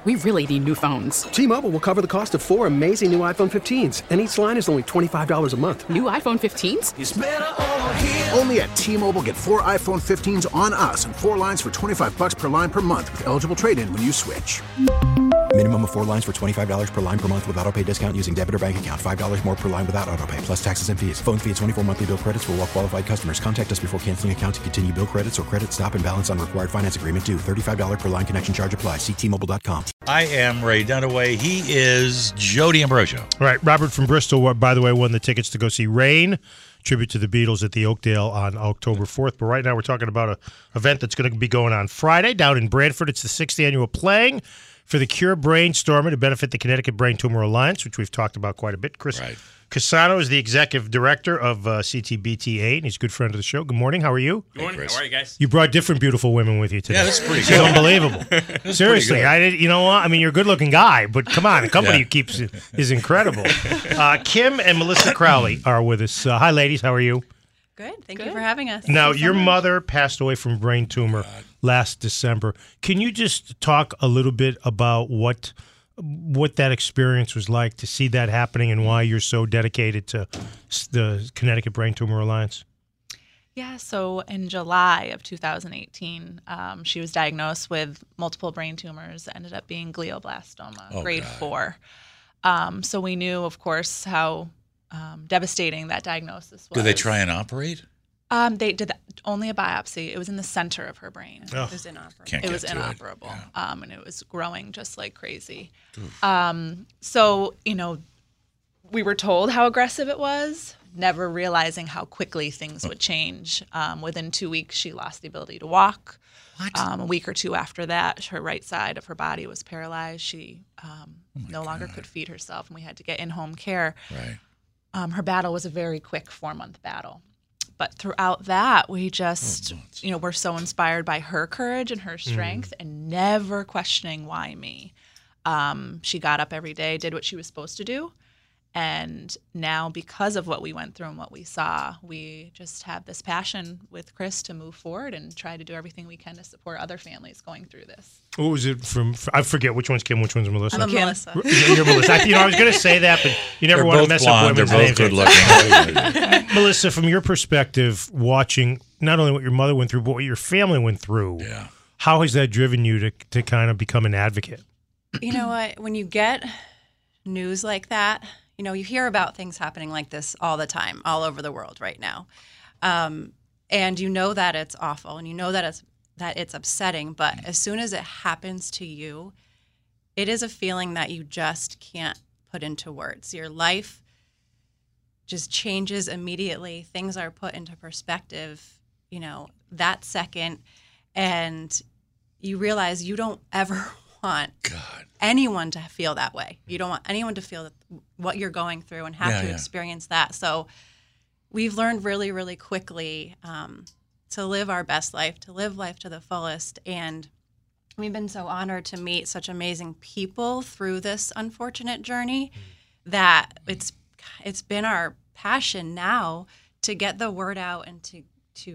We really need new phones. T-Mobile will cover the cost of 4 amazing new iPhone 15s, and each line is only $25 a month. New iPhone 15s? It's better over here. Only at T-Mobile, get 4 iPhone 15s on us and 4 lines for $25 per line per month with eligible trade-in when you switch. Minimum of 4 lines for $25 per line per month with autopay discount using debit or bank account. $5 more per line without autopay, plus taxes and fees. Phone fee at 24 monthly bill credits for well-qualified customers. Contact us before canceling account to continue bill credits or credit stop and balance on required finance agreement due. $35 per line connection charge applies. See T-Mobile.com. I am Ray Dunaway. He is Jody Ambrosio. All right, Robert from Bristol, by the way, won the tickets to go see Rain, tribute to the Beatles at the Oakdale on October 4th. But right now we're talking about an event that's going to be going on Friday down in Brantford. It's the 6th annual Playing for the Cure Brainstormer to benefit the Connecticut Brain Tumor Alliance, which we've talked about quite a bit. Chris Cassano is the executive director of CTBTA, and he's a good friend of the show. Good morning. How are you? Good morning. How are you guys? You brought different beautiful women with you today. Yeah, that's pretty It's good. unbelievable. Seriously, you know what? I mean, you're a good-looking guy, but come on, the company you keep is incredible. Kim and Melissa Crowley are with us. Hi, ladies. How are you? Good. Thank you for having us. Now, your mother passed away from brain tumor last December. Can you just talk a little bit about what that experience was like to see that happening and why you're so dedicated to the Connecticut Brain Tumor Alliance? Yeah, so in July of 2018, she was diagnosed with multiple brain tumors, ended up being glioblastoma, grade 4. So we knew, of course, how devastating that diagnosis was. Did they try and operate? They did only a biopsy. It was in the center of her brain. Oh. It was inoperable. Can't it get was to it. inoperable, Yeah. and it was growing just like crazy. So, we were told how aggressive it was, never realizing how quickly things would change. Within 2 weeks, she lost the ability to walk. What? A week or two after that, her right side of her body was paralyzed. She no longer could feed herself, and we had to get in-home care. Right. Her battle was a very quick 4-month battle. But throughout that, we just, we're so inspired by her courage and her strength and never questioning why me. She got up every day, did what she was supposed to do. And now, because of what we went through and what we saw, we just have this passion with Chris to move forward and try to do everything we can to support other families going through this. What was it from? I forget which one's Kim, which one's Melissa. I'm Melissa. You're Melissa. I was going to say that, but you never They're want to both mess blonde. up women's They're both names. good looking. Melissa, from your perspective, watching not only what your mother went through, but what your family went through, how has that driven you to kind of become an advocate? You know what? When you get news like that, you hear about things happening like this all the time, all over the world right now. And you know that it's awful and you know that it's upsetting, but as soon as it happens to you, it is a feeling that you just can't put into words. Your life just changes immediately. Things are put into perspective, that second, and you realize you don't ever want anyone to feel that way. You don't want anyone to feel what you're going through and have to experience that. So we've learned really, really quickly to live our best life, to live life to the fullest. And we've been so honored to meet such amazing people through this unfortunate journey that it's been our passion now to get the word out and to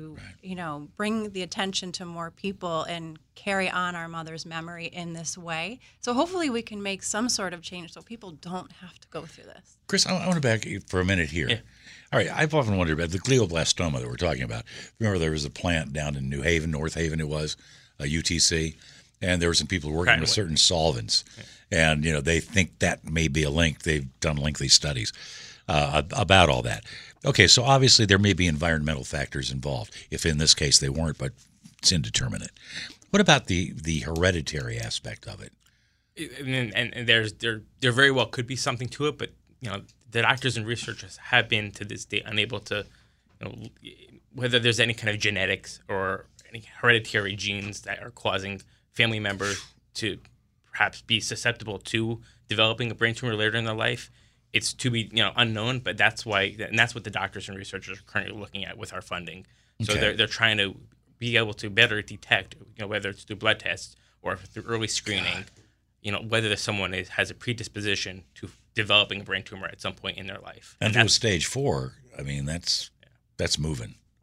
bring the attention to more people and carry on our mother's memory in this way. So hopefully we can make some sort of change so people don't have to go through this. Chris, I want to back you for a minute here. Yeah. All right, I've often wondered about the glioblastoma that we're talking about. Remember there was a plant down in New Haven, North Haven it was, UTC, and there were some people working with certain solvents. Yeah. And, they think that may be a link. They've done lengthy studies about all that. Okay, so obviously there may be environmental factors involved. If in this case they weren't, but it's indeterminate. What about the hereditary aspect of it? And there very well could be something to it, but the doctors and researchers have been to this day unable to, whether there's any kind of genetics or any hereditary genes that are causing family members to perhaps be susceptible to developing a brain tumor later in their life. It's to be unknown, but that's why, and that's what the doctors and researchers are currently looking at with our funding. So they're trying to be able to better detect, whether it's through blood tests or through early screening, whether someone has a predisposition to developing a brain tumor at some point in their life. And if it was stage 4, I mean that's moving.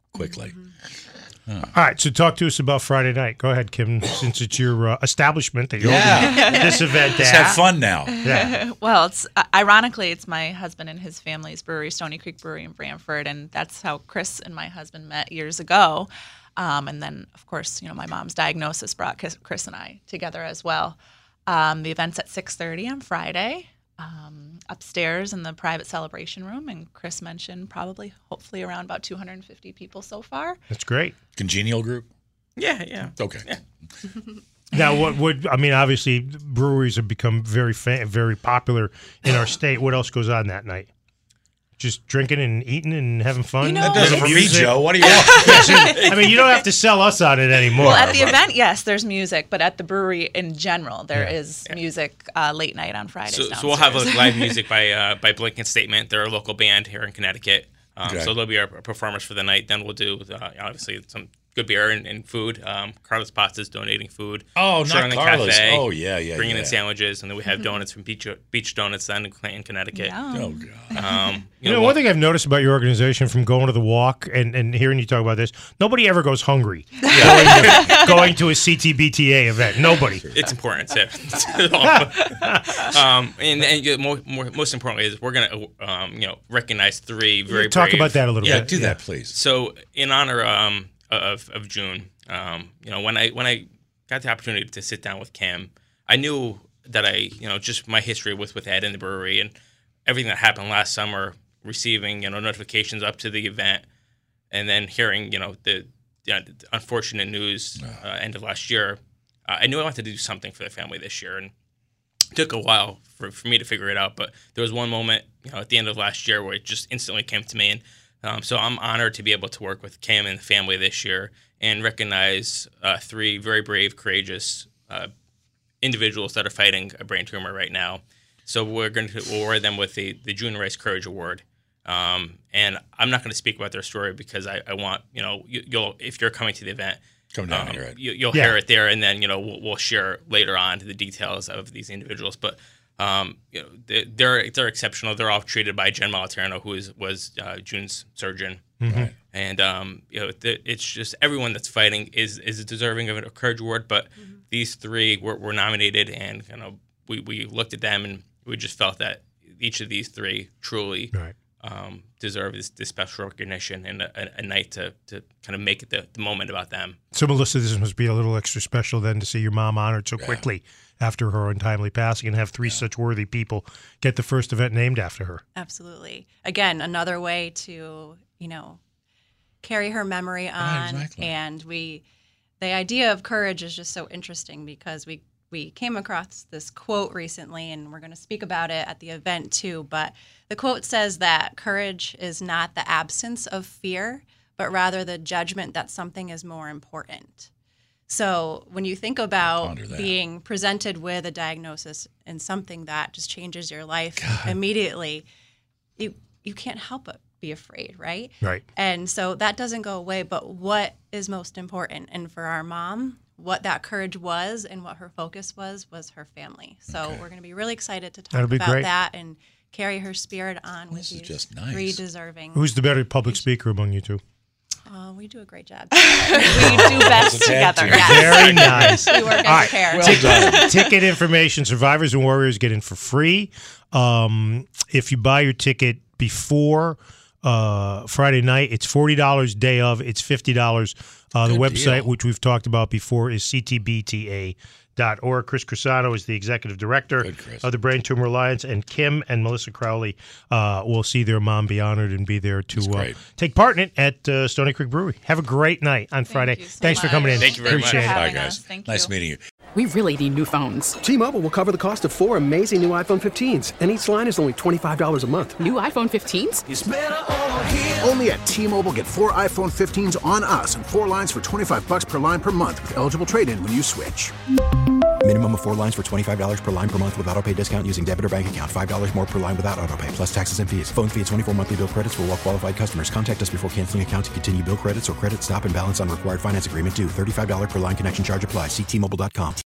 quickly. All right, so talk to us about Friday night. Go ahead, Kim, since it's your establishment that you're holding this event at. Let's have fun now. Yeah. Well, it's ironically, it's my husband and his family's brewery, Stony Creek Brewery in Brantford, and that's how Chris and my husband met years ago. And then, of course, my mom's diagnosis brought Chris and I together as well. The event's at 6:30 on Friday. Upstairs in the private celebration room, and Chris mentioned hopefully around about 250 people so far. That's great. Congenial group? Yeah. Okay. Yeah. Now, obviously, breweries have become very popular in our state. What else goes on that night? Just drinking and eating and having fun? That does it for me, Joe. What do you want? I mean, you don't have to sell us on it anymore. Well, at the event, yes, there's music, but at the brewery in general, there is music late night on Fridays. So we'll have live music by Blanket Statement. They're a local band here in Connecticut. Okay. So they'll be our performers for the night. Then we'll do obviously some good beer and food. Carlos Pasta's donating food. Oh, Sharon not the Carlos. Cafe, Oh, yeah. bringing in sandwiches, and then we have donuts from Beach Donuts then in Clinton, Connecticut. Oh, God. One thing I've noticed about your organization from going to the walk and hearing you talk about this, nobody ever goes hungry going to a CTBTA event. Nobody. It's important too. And most importantly is we're going to recognize three very talk brave, about that a little bit. Yeah, do that, please. So in honor of June, when I got the opportunity to sit down with Kim, I knew that just my history with Ed and the brewery and everything that happened last summer, receiving notifications up to the event, and then hearing the unfortunate news end of last year, I knew I wanted to do something for the family this year, and it took a while for me to figure it out. But there was one moment at the end of last year where it just instantly came to me, and so I'm honored to be able to work with Kim and the family this year and recognize three very brave, courageous individuals that are fighting a brain tumor right now. So we'll award them with the June Rice Courage Award. And I'm not going to speak about their story because I want, you'll if you're coming to the event, come down here, right? You'll hear it there, and then we'll share later on the details of these individuals. But they're exceptional. They're all treated by Jen Moliterno, who was June's surgeon. Mm-hmm. And it's just everyone that's fighting is deserving of a Courage Award. But these three were nominated, and we looked at them and we just felt that each of these three truly deserve this special recognition and a night to kind of make it the moment about them. So, Melissa, this must be a little extra special then to see your mom honored so quickly after her untimely passing and have three such worthy people get the first event named after her. Absolutely. Again, another way to, carry her memory on. Exactly. And the idea of courage is just so interesting because we came across this quote recently, and we're going to speak about it at the event too. But the quote says that courage is not the absence of fear, but rather the judgment that something is more important. So when you think about being presented with a diagnosis and something that just changes your life immediately, you can't help but be afraid, right? Right. And so that doesn't go away. But what is most important? And for our mom, what that courage was and what her focus was her family. So we're going to be really excited to talk about that and carry her spirit on with these three deserving. Who's the better public speaker among you two? We do a great job. We do best together. Yes. Very nice. We work as a pair. Well done. Ticket information: Survivors and Warriors get in for free. If you buy your ticket before Friday night, it's $40. Day of, it's $50. The website, which we've talked about before, is ctbta.org. Chris Crisano is the executive director of the Brain Tumor Alliance, and Kim and Melissa Crowley will see their mom be honored and be there to take part in it at Stony Creek Brewery. Have a great night on Friday. Thanks for coming in. Thank you very Appreciate much. it. Bye, guys. Thank Nice you. meeting you. We really need new phones. T-Mobile will cover the cost of 4 amazing new iPhone 15s, and each line is only $25 a month. New iPhone 15s? It's better over here. Only at T-Mobile, get 4 iPhone 15s on us and 4 lines for $25 per line per month with eligible trade-in when you switch. Minimum of 4 lines for $25 per line per month with auto-pay discount using debit or bank account. $5 more per line without auto-pay, plus taxes and fees. Phone fee at 24 monthly bill credits for well-qualified customers. Contact us before canceling account to continue bill credits or credit stop and balance on required finance agreement due. $35 per line connection charge applies. See T-Mobile.com.